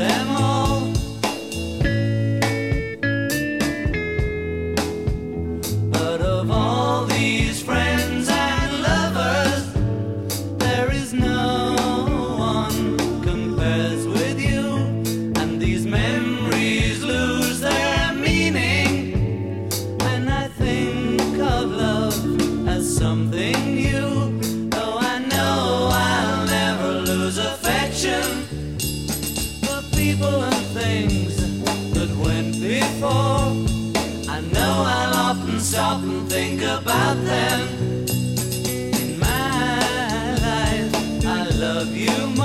them all. But of all these friends and lovers, there is no one compares with you. And these memories lose their meaning when I think of love as something new. Though I know I'll never lose affection for people and things that went before. I know I'll often stop and think about them. In my life, I love you